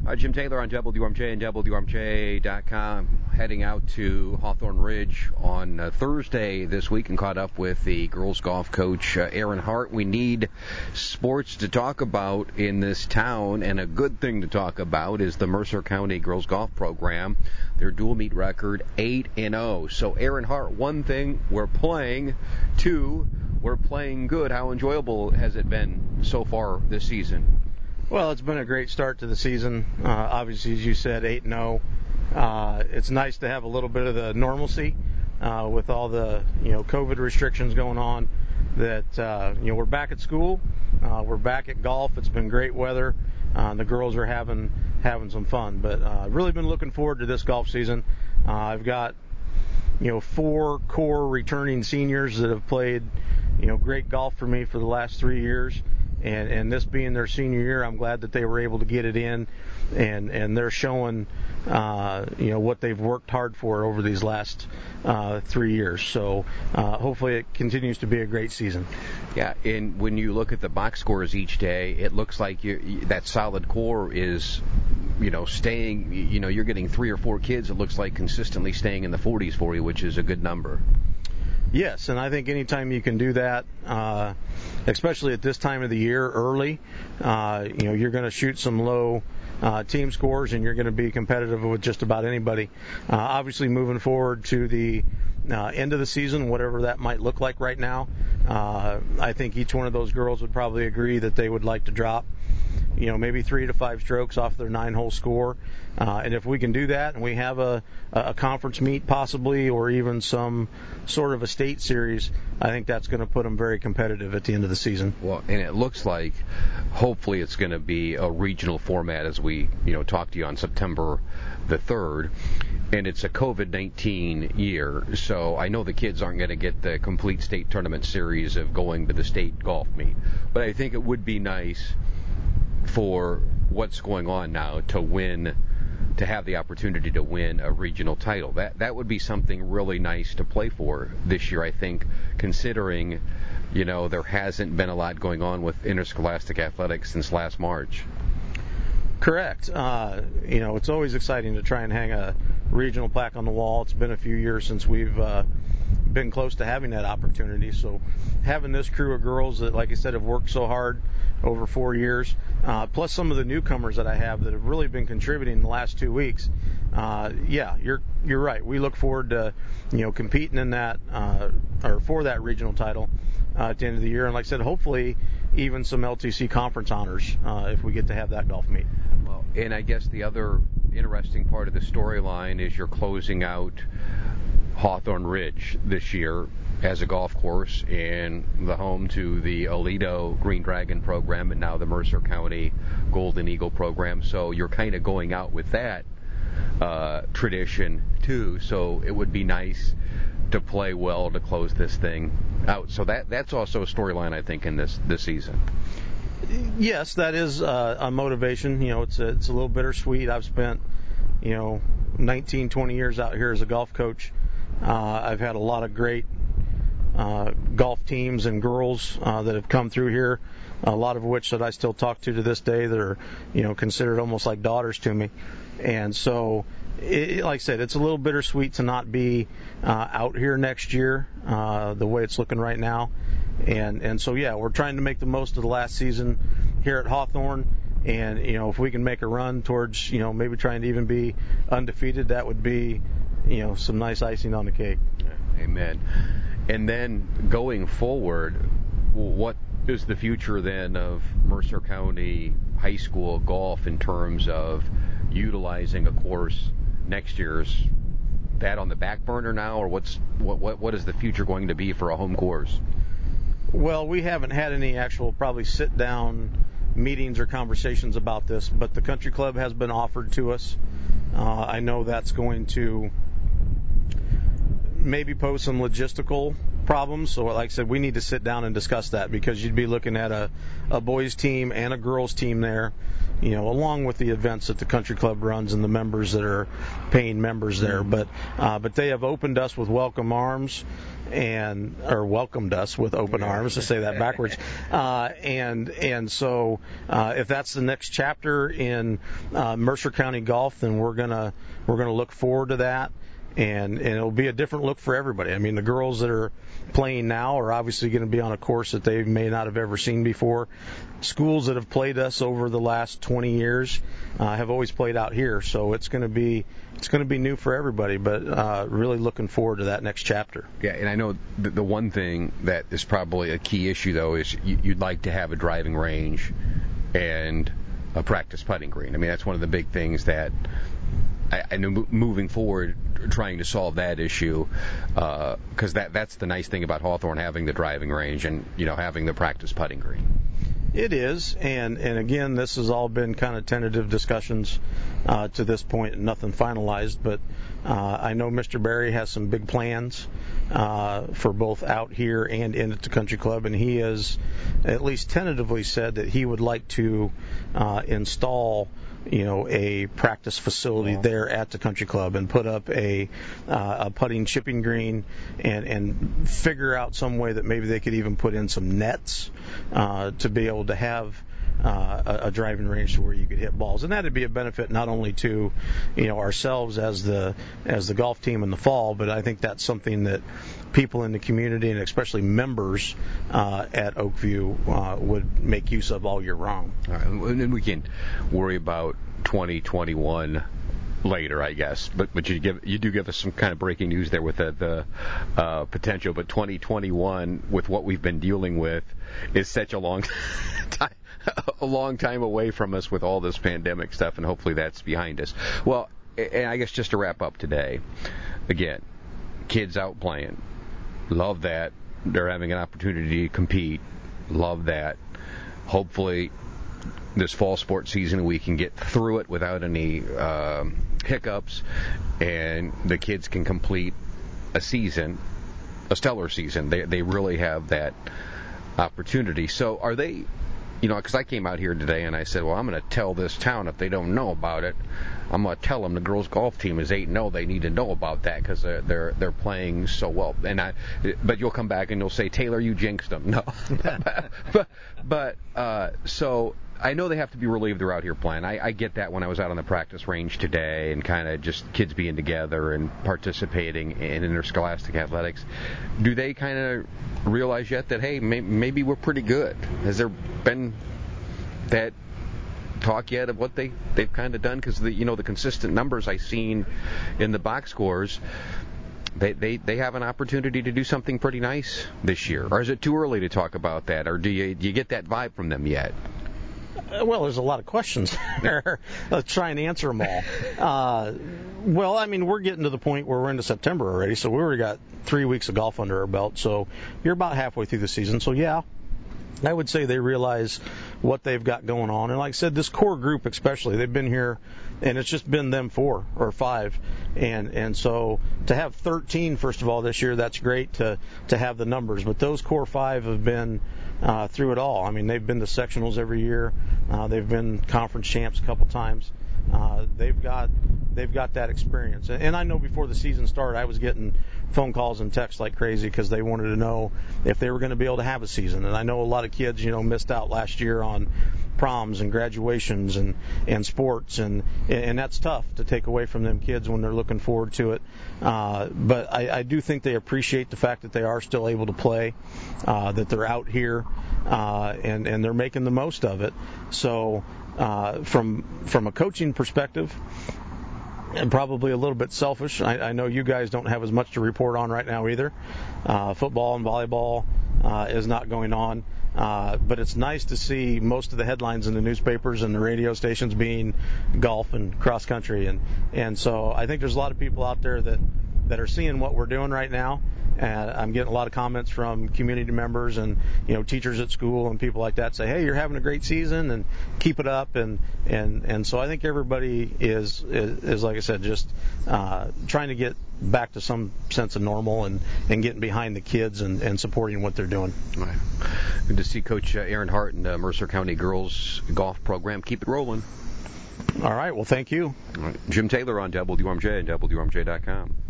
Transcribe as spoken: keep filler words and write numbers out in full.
Uh, Jim Taylor on W M J and W M J dot com, heading out to Hawthorne Ridge on uh, Thursday this week and caught up with the girls golf coach, uh, Aaron Hart. We need sports to talk about in this town, and a good thing to talk about is the Mercer County girls golf program. Their dual meet record, eight and oh. So, Aaron Hart, one thing, we're playing. Two, we're playing good. How enjoyable has it been so far this season? Well, it's been a great start to the season. Uh, obviously, as you said, eight and oh. Uh, it's nice to have a little bit of the normalcy uh, with all the you know COVID restrictions going on. That uh, you know we're back at school, uh, we're back at golf. It's been great weather. Uh, the girls are having having some fun, but uh, really been looking forward to this golf season. Uh, I've got you know four core returning seniors that have played you know great golf for me for the last three years. And, and this being their senior year, I'm glad that they were able to get it in, and, and they're showing, uh, you know, what they've worked hard for over these last uh, three years. So uh, hopefully it continues to be a great season. Yeah, and when you look at the box scores each day, it looks like you, that solid core is, you know, staying. You know, you're getting three or four kids. It looks like consistently staying in the forties for you, which is a good number. Yes, and I think anytime you can do that, uh, especially at this time of the year, early, uh, you know, you're going to shoot some low uh, team scores, and you're going to be competitive with just about anybody. Uh, obviously, moving forward to the uh, end of the season, whatever that might look like right now, uh, I think each one of those girls would probably agree that they would like to drop, you know, maybe three to five strokes off their nine-hole score. Uh, and if we can do that, and we have a, a conference meet possibly, or even some sort of a state series, I think that's going to put them very competitive at the end of the season. Well, and it looks like hopefully it's going to be a regional format as we, you know, talk to you on September the third. And it's a COVID nineteen year, so I know the kids aren't going to get the complete state tournament series of going to the state golf meet. But I think it would be nice for what's going on now to win, to have the opportunity to win a regional title. That that would be something really nice to play for this year, I think, considering, you know, there hasn't been a lot going on with interscholastic athletics since last March. Correct. Uh, you know, it's always exciting to try and hang a regional plaque on the wall. It's been a few years since we've uh, been close to having that opportunity. So having this crew of girls that, like I said, have worked so hard over four years, uh, plus some of the newcomers that I have that have really been contributing in the last two weeks. Uh, yeah, you're you're right. We look forward to you know competing in that uh, or for that regional title uh, at the end of the year, and like I said, hopefully even some L T C conference honors uh, if we get to have that golf meet. Well, and I guess the other interesting part of the storyline is you're closing out Hawthorne Ridge this year as a golf course and the home to the Aledo Green Dragon program and now the Mercer County Golden Eagle program. So you're kind of going out with that uh, tradition too. So it would be nice to play well to close this thing out. So that that's also a storyline, I think, in this this season. Yes, that is uh, a motivation. You know, it's a, it's a little bittersweet. I've spent, you know, nineteen, twenty years out here as a golf coach. Uh, I've had a lot of great uh, golf teams and girls uh, that have come through here, a lot of which that I still talk to to this day that are, you know, considered almost like daughters to me. And so, it, like I said, it's a little bittersweet to not be uh, out here next year uh, the way it's looking right now. And and so, yeah, we're trying to make the most of the last season here at Hawthorne. And, you know, if we can make a run towards, you know, maybe trying to even be undefeated, that would be, you know, some nice icing on the cake. Amen. And then going forward, what is the future then of Mercer County High School golf in terms of utilizing a course next year's that on the back burner now, or what's what what what is the future going to be for a home course? Well, we haven't had any actual probably sit down meetings or conversations about this, but the country club has been offered to us. Uh, I know that's going to maybe pose some logistical problems. So like I said, we need to sit down and discuss that, because you'd be looking at a, a boys team and a girls team there. you know, along with the events that the country club runs and the members that are paying members there. But uh, but they have opened us with welcome arms, and or welcomed us with open arms, to say that backwards. Uh, and and so uh, if that's the next chapter in uh, Mercer County golf, then we're gonna we're gonna look forward to that. And, and it'll be a different look for everybody. I mean, the girls that are playing now are obviously going to be on a course that they may not have ever seen before. Schools that have played us over the last twenty years uh, have always played out here, so it's going to be it's going to be new for everybody. But uh, really looking forward to that next chapter. Yeah, and I know the, the one thing that is probably a key issue though is you, you'd like to have a driving range and a practice putting green. I mean, that's one of the big things that I, I know moving forward, trying to solve that issue, because uh, that that's the nice thing about Hawthorne, having the driving range and, you know, having the practice putting green. It is, and and again, this has all been kind of tentative discussions uh, to this point, and nothing finalized. But uh, I know Mister Berry has some big plans uh, for both out here and in at the country club, and he has at least tentatively said that he would like to uh, install, you know, a practice facility there at the country club and put up a, uh, a putting chipping green and, and figure out some way that maybe they could even put in some nets uh, to be able to have uh, a, a driving range where you could hit balls. And that would be a benefit not only to, you know, ourselves as the as the golf team in the fall, but I think that's something that people in the community and especially members uh, at Oakview uh, would make use of all year round. All right, and then we can worry about twenty twenty-one later, I guess. But but you give you do give us some kind of breaking news there with the, the uh, potential. But twenty twenty-one, with what we've been dealing with, is such a long time. a long time away from us with all this pandemic stuff, and hopefully that's behind us. Well, and I guess just to wrap up today, again, kids out playing. Love that. They're having an opportunity to compete. Love that. Hopefully this fall sports season we can get through it without any uh, hiccups, and the kids can complete a season, a stellar season. They they really have that opportunity. So are they, you know, because I came out here today and I said, well, I'm going to tell this town if they don't know about it. I'm going to tell them the girls' golf team is eight and oh. They need to know about that because they're, they're they're playing so well. And I, but you'll come back and you'll say, Taylor, you jinxed them. No, but but uh, so I know they have to be relieved they're out here playing. I, I get that when I was out on the practice range today and kind of just kids being together and participating in interscholastic athletics. Do they kind of realize yet that, hey, may, maybe we're pretty good? Has there been that talk yet of what they, they've kind of done? Because, the you know, the consistent numbers I've seen in the box scores, They, they they have an opportunity to do something pretty nice this year. Or is it too early to talk about that? Or do you do you get that vibe from them yet? Well, there's a lot of questions there. Let's try and answer them all. Uh, well, I mean, we're getting to the point where we're into September already, so we already got three weeks of golf under our belt. So you're about halfway through the season. So, yeah, I would say they realize what they've got going on. And like I said, this core group especially, they've been here, and it's just been them four or five. And and so to have thirteen, first of all, this year, that's great to, to have the numbers. But those core five have been uh, through it all. I mean, they've been to sectionals every year. Uh, they've been conference champs a couple times. Uh, they've got they've got that experience. And, and I know before the season started, I was getting phone calls and texts like crazy because they wanted to know if they were going to be able to have a season. And I know a lot of kids, you know, missed out last year on proms and graduations and, and sports, and and that's tough to take away from them kids when they're looking forward to it. Uh, but I, I do think they appreciate the fact that they are still able to play, uh, that they're out here, uh, and and they're making the most of it. So uh, from from a coaching perspective, and probably a little bit selfish, I, I know you guys don't have as much to report on right now either. Uh, football and volleyball uh, is not going on. Uh, but it's nice to see most of the headlines in the newspapers and the radio stations being golf and cross country, and and so I think there's a lot of people out there that that are seeing what we're doing right now, and I'm getting a lot of comments from community members and you know teachers at school and people like that say, hey, you're having a great season and keep it up, and and and so I think everybody is is, is like I said, just uh, trying to get back to some sense of normal and, and getting behind the kids and, and supporting what they're doing. Right. Good to see Coach Aaron Hart and the Mercer County girls golf program. Keep it rolling. All right. Well, thank you. All right. Jim Taylor on W R M J and W R M J dot com.